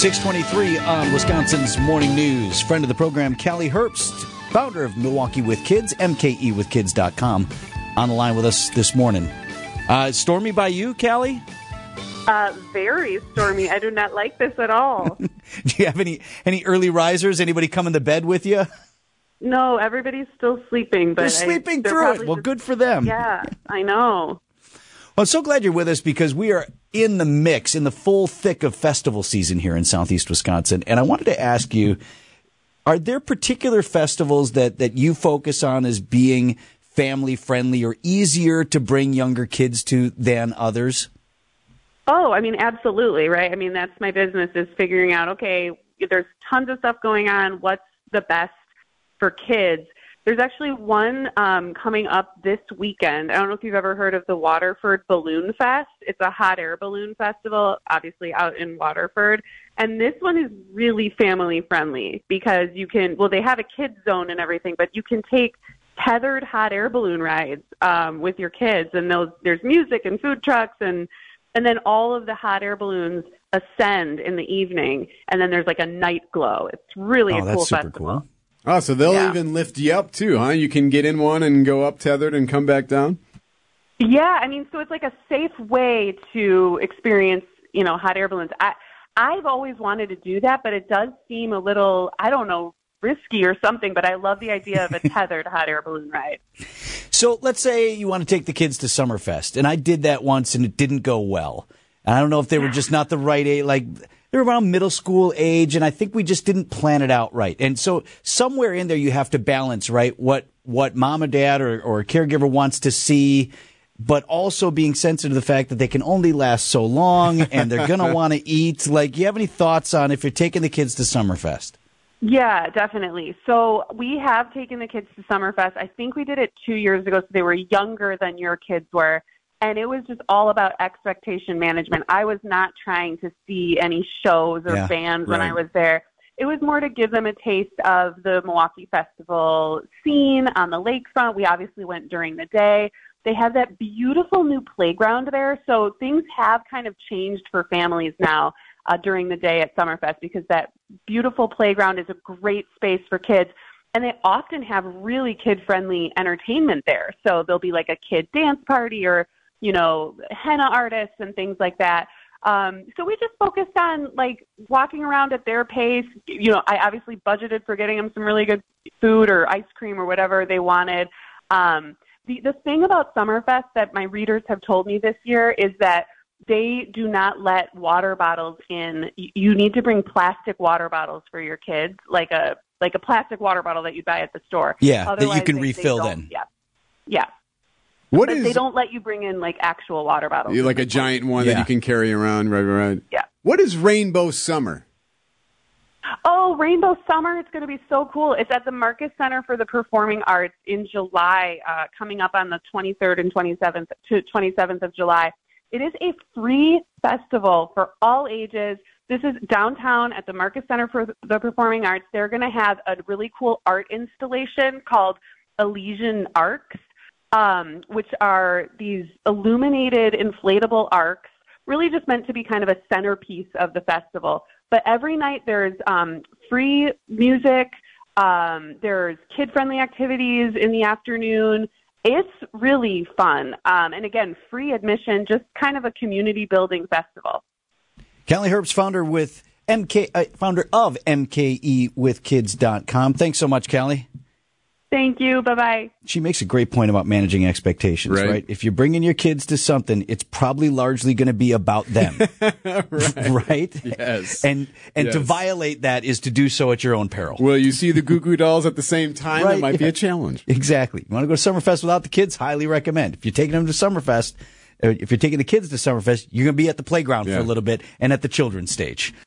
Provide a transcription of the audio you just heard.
623 on Wisconsin's Morning News. Friend of the program, Callie Herbst, founder of Milwaukee with Kids, mkewithkids.com, on the line with us this morning. Stormy by you, Callie? Very stormy. I do not like this at all. Do you have any early risers? Anybody coming to bed with you? No, everybody's still sleeping. But they're sleeping through it. Well, good for them. Yeah, I know. Well, I'm so glad you're with us because we are in the mix, in the full thick of festival season here in southeast Wisconsin. And I wanted to ask you, are there particular festivals that you focus on as being family-friendly or easier to bring younger kids to than others? Oh, I mean, absolutely, right? I mean, that's my business, is figuring out, okay, there's tons of stuff going on. What's the best for kids? There's actually one coming up this weekend. I don't know if you've ever heard of the Waterford Balloon Fest. It's a hot air balloon festival, obviously out in Waterford. And this one is really family friendly because you can, well, they have a kids zone and everything, but you can take tethered hot air balloon rides with your kids. And there's music and food trucks, and then all of the hot air balloons ascend in the evening. And then there's like a night glow. It's really a cool that's super festival. Cool. Oh, so they'll even lift you up, too, huh? You can get in one and go up tethered and come back down? Yeah, I mean, so it's like a safe way to experience, hot air balloons. I've always wanted to do that, but it does seem a little, I don't know, risky or something, but I love the idea of a tethered hot air balloon ride. So let's say you want to take the kids to Summerfest, and I did that once, and it didn't go well. And I don't know if they were just not the right age, like they were around middle school age, and I think we just didn't plan it out right. And so somewhere in there you have to balance, right, what mom or dad or a caregiver wants to see, but also being sensitive to the fact that they can only last so long, and they're going to want to eat. Like, you have any thoughts on if you're taking the kids to Summerfest? Yeah, definitely. So we have taken the kids to Summerfest. I think we did it 2 years ago, so they were younger than your kids were. And it was just all about expectation management. I was not trying to see any shows or bands when I was there. It was more to give them a taste of the Milwaukee Festival scene on the lakefront. We obviously went during the day. They have that beautiful new playground there. So things have kind of changed for families now during the day at Summerfest, because that beautiful playground is a great space for kids. And they often have really kid-friendly entertainment there. So there'll be like a kid dance party or henna artists and things like that. So we just focused on like walking around at their pace. I obviously budgeted for getting them some really good food or ice cream or whatever they wanted. The thing about Summerfest that my readers have told me this year is that they do not let water bottles in. You need to bring plastic water bottles for your kids, like a plastic water bottle that you buy at the store. Yeah, otherwise, that you can refill then. Yeah. They don't let you bring in like actual water bottles. Like a giant one that you can carry around, right? Yeah. What is Rainbow Summer? Oh, Rainbow Summer. It's going to be so cool. It's at the Marcus Center for the Performing Arts in July, coming up on the 23rd and 27th of July. It is a free festival for all ages. This is downtown at the Marcus Center for the Performing Arts. They're going to have a really cool art installation called Elysian Arcs, which are these illuminated inflatable arcs, really just meant to be kind of a centerpiece of the festival. But every night there's free music, there's kid-friendly activities in the afternoon. It's really fun. And again, free admission, just kind of a community-building festival. Callie Herbst, founder of mkewithkids.com. Thanks so much, Callie. Thank you. Bye-bye. She makes a great point about managing expectations, right? If you're bringing your kids to something, it's probably largely going to be about them, right? Yes. And to violate that is to do so at your own peril. Will you see the Goo Goo Dolls at the same time? Right, It might be a challenge. Exactly. You want to go to Summerfest without the kids? Highly recommend. If you're taking them to Summerfest, if you're taking the kids to Summerfest, you're going to be at the playground for a little bit and at the children's stage.